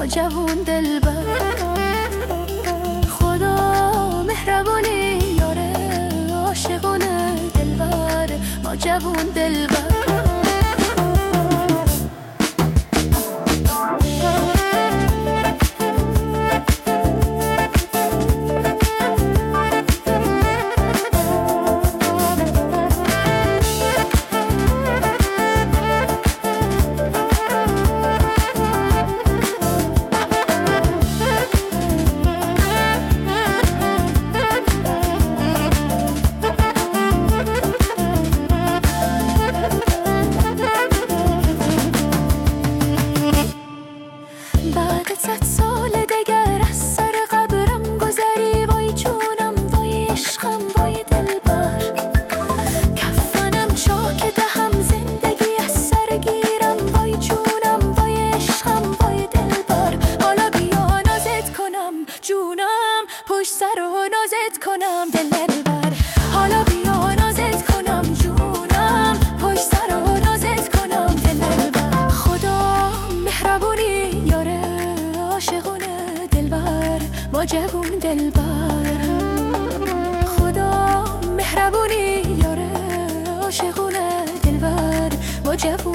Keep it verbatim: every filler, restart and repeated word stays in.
جوون دلبر. خدا مهربونی یاره عاشقونه دلبر ما جوون دلبر. صد سال دگر از سر قبرم گذری وای جونم وای عشقم وای دلبر. کفنم چاک دهم زندگی از سر گیرم وای جونم وای عشقم وای دلبر. حالا بیا نازت کنم جونم پشت سر و نازت کنم دلبر. حالا بیا نازت کنم جونم پشت سر و نازت کنم دلبر. خدا مهربونی یاره عاشقونه دلبر ما جوون دلبر. خدا مهربونی یاره عاشقونه دلبر ما جوون